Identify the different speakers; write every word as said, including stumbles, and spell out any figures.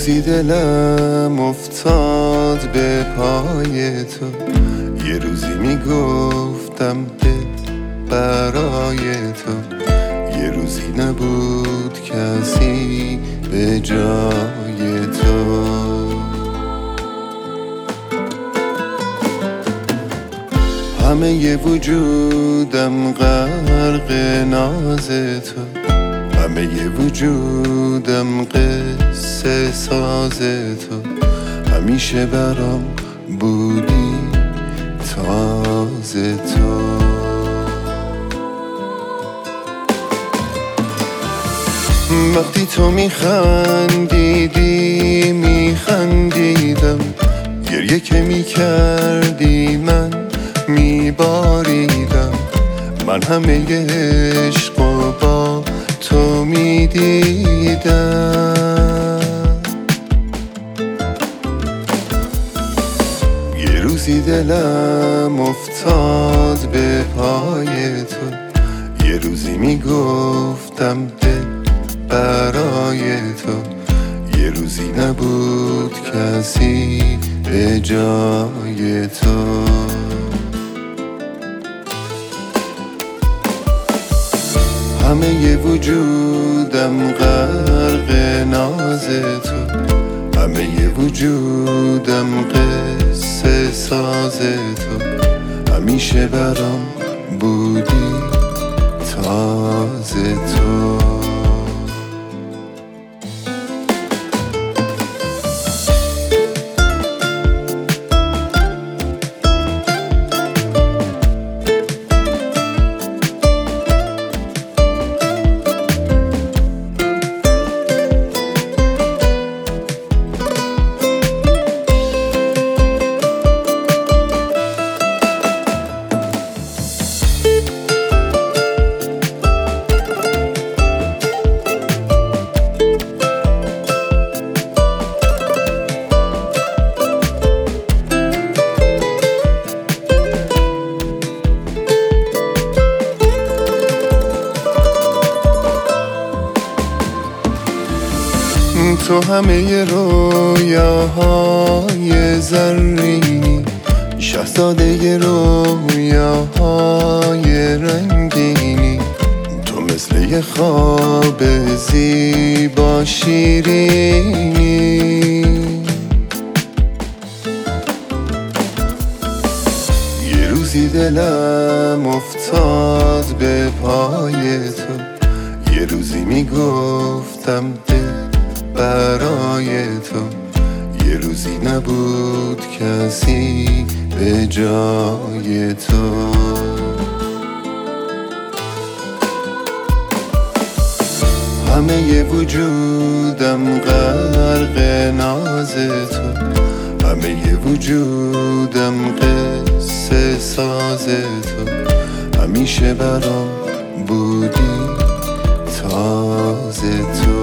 Speaker 1: روزی دلم افتاد به پای تو، یه روزی میگفتم دل برای تو، یه روزی نبود کسی به جای تو. همه ی وجودم غرق ناز تو، همه ی وجودم قصه ساز تو، همیشه برام بودی تازه تو. وقتی تو میخندیدی میخندیدم، گریه که میکردی من میباریدم، من همه عشق و با تو میدیدم. یه روزی دلم افتاد به پای تو، یه روزی میگفتم دل برای تو، یه روزی نبود کسی به جای تو. همه ی وجودم غرق ناز تو، همه ی وجودم قصه ساز تو، همیشه برام بودی تازه تو. تو همه رویاهای زرینی، شاهزاده رویاهای رنگینی، تو مثل یه خواب زیبا شیرینی. یه روزی دلم افتاد به پای تو، یه روزی میگفتم دل برای تو، یه روزی نبود کسی به جای تو. همه ی وجودم غرق ناز تو، همه ی وجودم قصه ساز تو، همیشه برام بودی تازه تو.